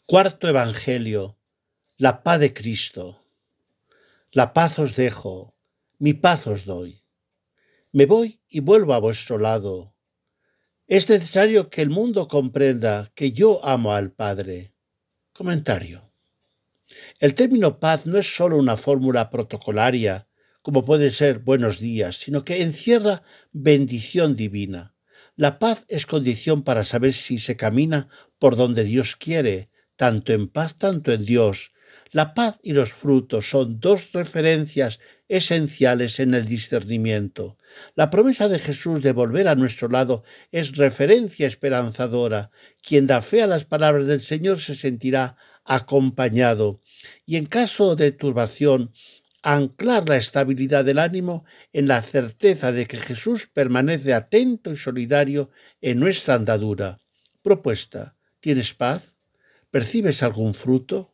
Cuarto Evangelio. La paz de Cristo. La paz os dejo, mi paz os doy. Me voy y vuelvo a vuestro lado. Es necesario que el mundo comprenda que yo amo al Padre. Comentario. El término paz no es solo una fórmula protocolaria, como puede ser buenos días, sino que encierra bendición divina. La paz es condición para saber si se camina por donde Dios quiere, tanto en paz, tanto en Dios. La paz y los frutos son dos referencias esenciales en el discernimiento. La promesa de Jesús de volver a nuestro lado es referencia esperanzadora. Quien da fe a las palabras del Señor se sentirá acompañado. Y en caso de turbación, anclar la estabilidad del ánimo en la certeza de que Jesús permanece atento y solidario en nuestra andadura. Propuesta: ¿tienes paz? ¿Percibes algún fruto?